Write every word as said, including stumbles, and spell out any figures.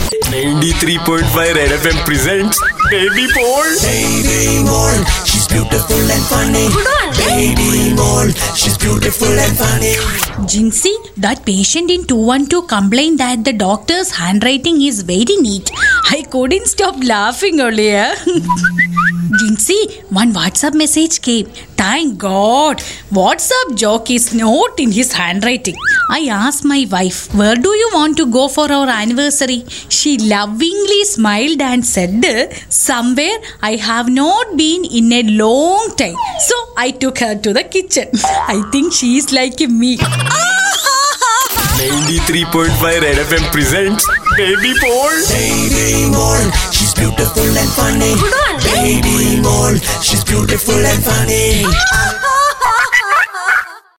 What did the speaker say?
ninety-three point five Red F M presents Baby Bold. Baby Bold, she's beautiful and funny. Baby Bold, she's beautiful and funny. Jinxie, that patient in two one two complained that the doctor's handwriting is very neat. I couldn't stop laughing earlier. Jinxie, one WhatsApp message came. Thank God, WhatsApp joke is not in his handwriting. I asked my wife, where do you want to go for our anniversary? She lovingly smiled and said, somewhere I have not been in a long time. So I took her to the kitchen. I think she is like me. ninety-three point five Red F M presents Baby Bold. Baby Bold, she's beautiful and funny. Baby Bold, she's beautiful and funny.